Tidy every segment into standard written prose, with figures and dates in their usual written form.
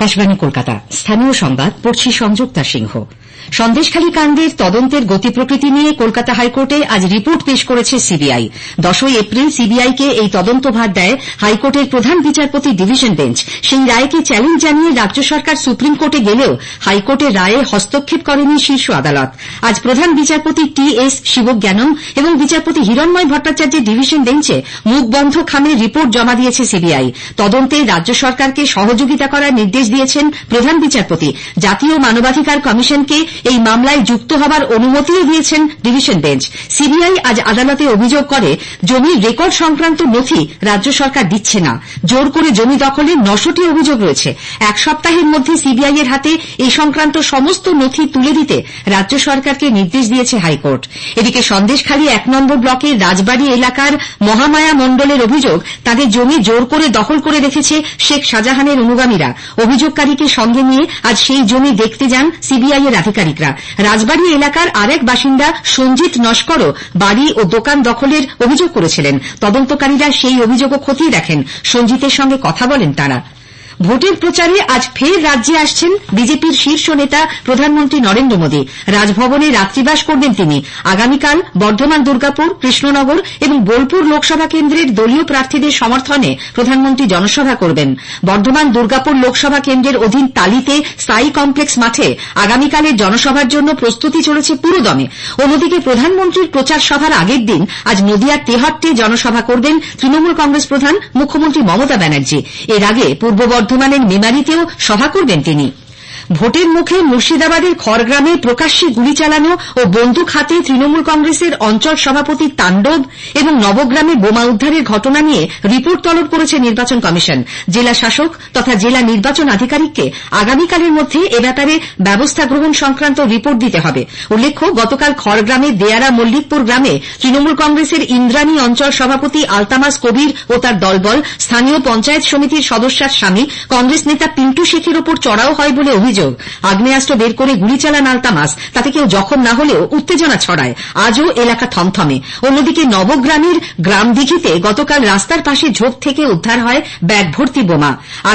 আকাশবাণী কলকাতা। স্থানীয় সংবাদ পড়ছি সংযুক্তা সিংহ। সন্দেশখালী কাণ্ডের তদন্তের গতি প্রকৃতি নিয়ে কলকাতা হাইকোর্টে আজ রিপোর্ট পেশ করেছে সিবিআই। 10 এপ্রিল সিবিআইকে এই তদন্তভার দেয় হাইকোর্টের প্রধান বিচারপতি ডিভিশন বেঞ্চ। সেই রায়কে চ্যালেঞ্জ জানিয়ে রাজ্য সরকার সুপ্রিম কোর্টে গেলেও হাইকোর্টের রায়ে হস্তক্ষেপ করেনি শীর্ষ আদালত। আজ প্রধান বিচারপতি টি.এস. শিবজ্ঞানম এবং বিচারপতি হিরণময় ভট্টাচার্যের ডিভিশন বেঞ্চে মুখ বন্ধ খামে রিপোর্ট জমা দিয়েছে সিবিআই। তদন্তে রাজ্য সরকারকে সহযোগিতা করার নির্দেশ দিয়েছেন প্রধান বিচারপতি। জাতীয় মানবাধিকার কমিশনকে এই মামলায় যুক্ত হবার অনুমতিও দিয়েছেন ডিভিশন বেঞ্চ। সিবিআই আজ আদালতে অভিযোগ করে জমির রেকর্ড সংক্রান্ত নথি রাজ্য সরকার দিচ্ছে না। জোর করে জমি দখলের 9টি অভিযোগ রয়েছে। এক সপ্তাহের মধ্যে সিবিআই এর হাতে এই সংক্রান্ত সমস্ত নথি তুলে দিতে রাজ্য সরকারকে নির্দেশ দিয়েছে হাইকোর্ট। এদিকে সন্দেশখালী 1 নম্বর ব্লকের রাজবাড়ী এলাকার মহামায়া মণ্ডলের অভিযোগ তাদের জমি জোর করে দখল করে রেখেছে শেখ শাহজাহানের অনুগামীরা। অভিযোগকারীকে সঙ্গে নিয়ে আজ সেই জমি দেখতে যান সিবিআই এর আধিকারিকরা। রাজবাড়ী এলাকার আরেক বাসিন্দা সঞ্জিত নস্করও বাড়ি ও দোকান দখলের অভিযোগ করেছিলেন। তদন্তকারীরা সেই অভিযোগও খতিয়ে দেখেন। সঞ্জিতের সঙ্গে কথা বলেন তাঁরা। ভোটের প্রচারে আজ ফের রাজ্যে আসছেন বিজেপির শীর্ষ নেতা প্রধানমন্ত্রী নরেন্দ্র মোদী। রাজভবনে রাত্রিবাস করবেন তিনি। আগামীকাল বর্ধমান, দুর্গাপুর, কৃষ্ণনগর এবং বোলপুর লোকসভা কেন্দ্রের দলীয় প্রার্থীদের সমর্থনে প্রধানমন্ত্রী জনসভা করবেন। বর্ধমান, দুর্গাপুর লোকসভা কেন্দ্রের অধীন তালিতে স্থায়ী কমপ্লেক্স মাঠে আগামীকালের জনসভার জন্য প্রস্তুতি চলেছে পুরোদমে। অন্যদিকে প্রধানমন্ত্রীর প্রচার সভার আগের দিন আজ নদিয়ার তেহট্টে জনসভা করবেন তৃণমূল কংগ্রেস প্রধান মুখ্যমন্ত্রী মমতা ব্যানার্জি। এর আগে পূর্ব বর্ধমানের মেমারিতেও সভা করবেন তিনি। ভোটের মুখে মুর্শিদাবাদের খড়গ্রামে প্রকাশ্যে গুলি চালানো ও বন্দুক হাতে তৃণমূল কংগ্রেসের অঞ্চল সভাপতির তাণ্ডব এবং নবগ্রামে বোমা উদ্ধারের ঘটনা নিয়ে রিপোর্ট তলব করেছে নির্বাচন কমিশন। জেলা শাসক তথা জেলা নির্বাচন আধিকারিককে আগামীকালের মধ্যে এ ব্যাপারে ব্যবস্থা গ্রহণ সংক্রান্ত রিপোর্ট দিতে হবে। উল্লেখ্য, গতকাল খড়গ্রামের দেয়ারা মল্লিকপুর গ্রামে তৃণমূল কংগ্রেসের ইন্দ্রাণী অঞ্চল সভাপতি আলতামাস কবির ও তার দলবল স্থানীয় পঞ্চায়েত সমিতির সদস্যার স্বামী কংগ্রেস নেতা পিন্টু শেখের ওপর চড়াও হয় বলে অভিযোগ। আগ্নেয়াস্ত্র বের করে গুলি চালান আলতামাস। তাতে কেউ জখম না হলেও উত্তেজনা ছড়ায়। আজও এলাকা থমথমে। অন্যদিকে নবগ্রামের গ্রামদিঘিতে গতকাল রাস্তার পাশে ঝোপ থেকে উদ্ধার হয় ব্যাগ ভর্তি বোমা।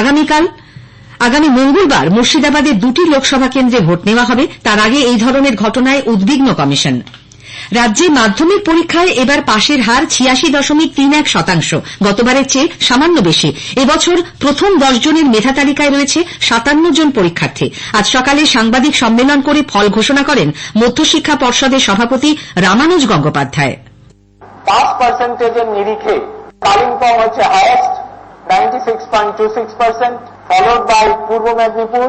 আগামী মঙ্গলবার মুর্শিদাবাদের 2টি লোকসভা কেন্দ্রে ভোট নেওয়া হবে। তার আগে এই ধরনের ঘটনায় উদ্বিগ্ন কমিশন। রাজ্যে মাধ্যমিক পরীক্ষায় এবার পাশের হার 86.31%। গতবারের চেয়ে সামান্য বেশি। এবছর প্রথম 10 জনের মেধা তালিকায় রয়েছে 57 জন পরীক্ষার্থী। আজ সকালে সাংবাদিক সম্মেলন করে ফল ঘোষণা করেন মধ্যশিক্ষা পর্ষদের সভাপতি রামানুজ গঙ্গোপাধ্যায়। পাস পার্সেন্টেজের নিরিখে কালিম্পং হচ্ছে highest 96.26%, followed by Purba Medinipur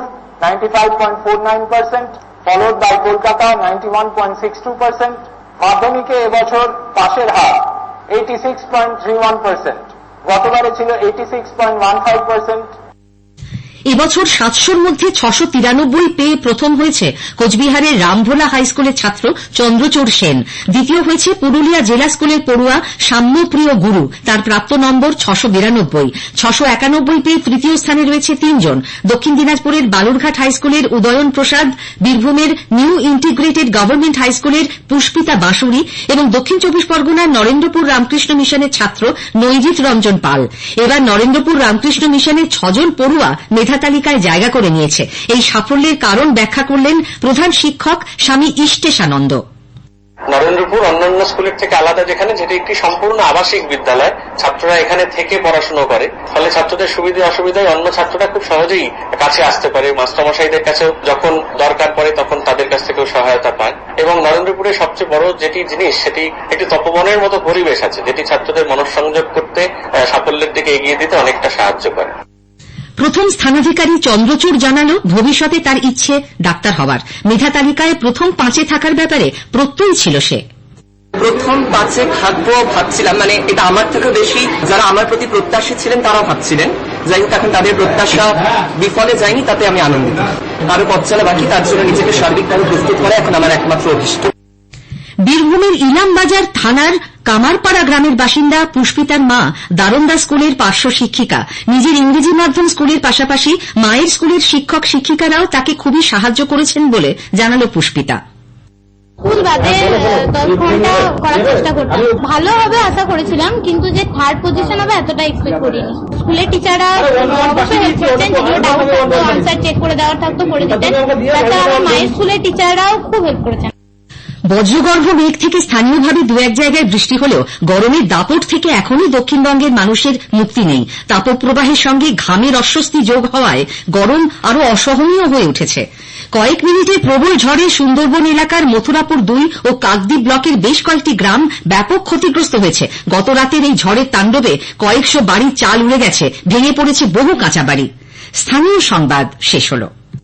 95.49%, followed by Kolkata 91.62%। মাধ্যমিকে এবছর পাশের হার 86.31%, গতবারে ছিল 86.15%। এবছর 700-র মধ্যে 693 পেয়ে প্রথম হয়েছে কোচবিহারের রামভোলা হাই স্কুলের ছাত্র চন্দ্রচূড় সেন। দ্বিতীয় হয়েছে পুরুলিয়া জেলা স্কুলের পড়ুয়া সাম্যপ্রিয় গুরু। তার প্রাপ্ত নম্বর 692। 691 পেয়ে তৃতীয় স্থানে রয়েছে 3 জন। দক্ষিণ দিনাজপুরের বালুরঘাট হাই স্কুলের উদয়ন প্রসাদ, বীরভূমের নিউ ইন্টিগ্রেটেড গভর্নমেন্ট হাই স্কুলের পুষ্পিতা বাঁশুরি এবং দক্ষিণ 24 পরগনার নরেন্দ্রপুর রামকৃষ্ণ মিশনের ছাত্র নৈজিৎ রঞ্জন পাল। এবার নরেন্দ্রপুর রামকৃষ্ণ মিশনের 6 জন পড়ুয়া মেধা তালিকায় জায়গা করে নিয়েছে। এই সাফল্যের কারণ ব্যাখ্যা করলেন প্রধান শিক্ষক স্বামী ইষ্টেশানন্দ। নরেন্দ্রপুর অন্যান্য স্কুলের থেকে আলাদা, যেখানে যেটি একটি সম্পূর্ণ আবাসিক বিদ্যালয়, ছাত্ররা এখানে থেকে পড়াশোনা করে। ফলে ছাত্রদের সুবিধা অসুবিধায় অন্য ছাত্ররা খুব সহজেই কাছে আসতে পারে। মাস্টারমশাইদের কাছে যখন দরকার পড়ে তখন তাদের কাছ থেকেও সহায়তা পায়। এবং নরেন্দ্রপুরের সবচেয়ে বড় যেটি জিনিস, সেটি একটি তপবনের মতো পরিবেশ আছে, যেটি ছাত্রদের মনঃসংযোগ করতে, সাফল্যের দিকে এগিয়ে দিতে অনেকটা সাহায্য করে। প্রথম স্থানাধিকারী চন্দ্রচূড় জানালো ভবিষ্যতে তার ইচ্ছে ডাক্তার হওয়ার। মেধা তালিকায় প্রথম 5-এ থাকার ব্যাপারে প্রত্যয়ী ছিল সে। প্রথম 5-এ থাকবো ভাবছিলাম, মানে এটা আমার থেকে বেশি যারা আমার প্রতি প্রত্যাশী ছিলেন তারাও ভাবছিলেন। যাই হোক, এখন তাদের প্রত্যাশা বিফলে যায়নি, তাতে আমি আনন্দিত। আরো পথ চলা বাকি, তার জন্য নিজেকে সার্বিকভাবে প্রস্তুত করা এখন আমার একমাত্র অভিষ্ট। বীরভূমের ইলামবাজার থানার কামারপাড়া গ্রামের বাসিন্দা পুষ্পিতার মা দারোন্দা স্কুলের পার্শ্ব শিক্ষিকা। নিজের ইংরেজি মাধ্যম স্কুলের পাশাপাশি মায়ের স্কুলের শিক্ষক শিক্ষিকারাও তাকে খুবই সাহায্য করেছেন বলে জানালো পুষ্পিতা। স্কুল বাদে 10 ঘন্টা করার চেষ্টা করতাম। ভালো হবে আশা করেছিলাম, কিন্তু যে 3rd পজিশন হবে এতটা এক্সপেক্ট করিনি। স্কুলের টিচাররা অবশ্যই হেল্প করতেন, যেগুলো ডাউট থাকতো আনসার চেক করে দেওয়ার থাকতো করে দিতেন। তাছাড়া আমার মায়ের স্কুলের টিচাররাও খুব হেল্প করেছেন। বজ্রগর্ভ মেঘ থেকে স্থানীয়ভাবে দু এক জায়গায় বৃষ্টি হলেও গরমের দাপট থেকে এখনই দক্ষিণবঙ্গের মানুষের মুক্তি নেই। তাপপ্রবাহের সঙ্গে ঘামের অস্বস্তি যোগ হওয়ায় গরম আরো অসহনীয় হয়ে উঠেছে। কয়েক মিনিটে প্রবল ঝড়ে সুন্দরবন এলাকার মথুরাপুর 2 ও কাকদ্বীপ ব্লকের বেশ কয়েকটি গ্রাম ব্যাপক ক্ষতিগ্রস্ত হয়েছে। গত রাতের এই ঝড়ের তাণ্ডবে কয়েকশো বাড়ির চাল উড়ে গেছে, ভেঙে পড়েছে বহু কাঁচা বাড়ি। স্থানীয় সংবাদ শেষ হলো।